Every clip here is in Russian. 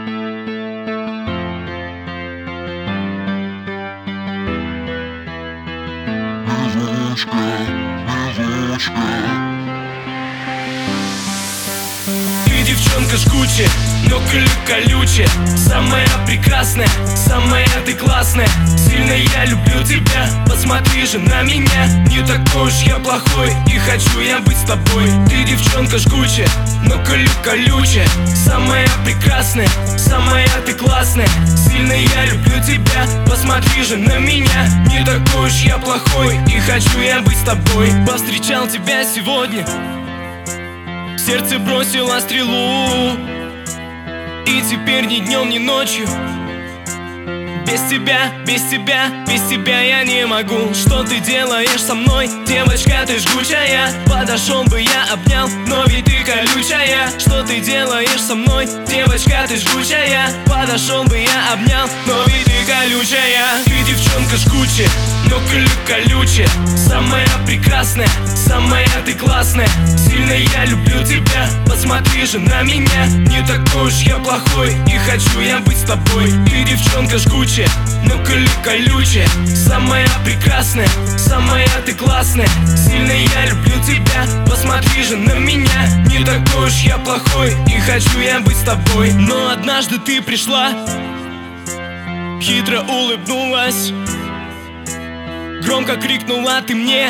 Ты девчонка жгучая, но колючая, самая прекрасная, самая ты классная. Сильно я люблю тебя, посмотри же на меня. Не такой уж я плохой, и хочу я быть с тобой. Ты девчонка жгучая, но колючая, самая прекрасная, самая ты классная. Сильно я люблю тебя, посмотри же на меня. Не такой уж я плохой, и хочу я быть с тобой. Повстречал тебя сегодня, в сердце бросила стрелу, и теперь ни днем, ни ночью без тебя, без тебя, без тебя я не могу. Что ты делаешь со мной, девочка, ты жгучая? Подошел бы я, обнял, но ведь ты колючая. Что ты делаешь со мной, девочка, ты жгучая? Подошел бы я, обнял, но ведь ты колючая. Ты девчонка жгучая, но колючая, самая прекрасная, самая ты классная. Сильно я люблю тебя, посмотри же на меня. Не такой уж я плохой, и хочу я быть с тобой. Ты девчонка жгучая, но колючая, самая прекрасная, самая ты классная. Сильно я люблю тебя, посмотри же на меня. Не такой уж я плохой, и хочу я быть с тобой. Но однажды ты пришла, хитро улыбнулась, громко крикнула ты мне: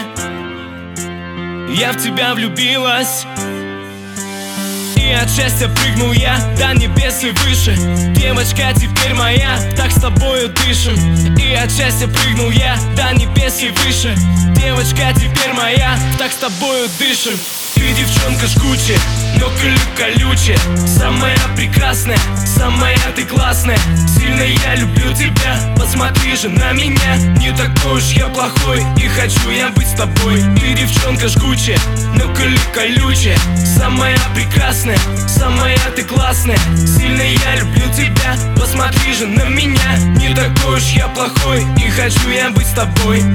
я в тебя влюбилась. И от счастья прыгнул я до небес и выше. Девочка теперь моя, так с тобою дышим. И от счастья прыгнул я до небес и выше. Девочка теперь моя, так с тобою дышим. Ты девчонка жгучая, но колючая, самая прекрасная, самая ты классная. Сильно я люблю тебя, посмотри же на меня. Не такой уж я плохой, и хочу я быть с тобой. Ты девчонка жгучая, но колючая, самая прекрасная, самая ты классная. Сильно я люблю тебя, посмотри же на меня. Не такой уж я плохой, и хочу я быть с тобой.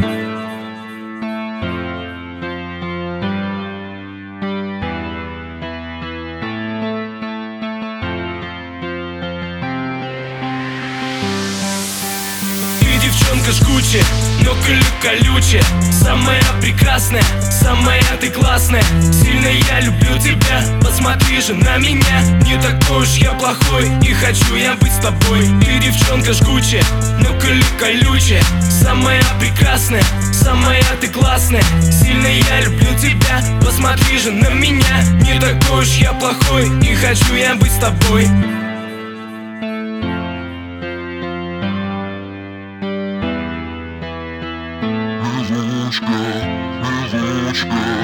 Девчонка жгучая, но колючая, самая прекрасная, самая ты классная. Сильно я люблю тебя, посмотри же на меня. Не такой уж я плохой, и хочу я быть с тобой. Ты девчонка жгучая, но колючая, самая прекрасная, самая ты классная. Сильно я люблю тебя, посмотри же на меня. Не такой уж я плохой, и хочу я быть с тобой. Девушка, девушка.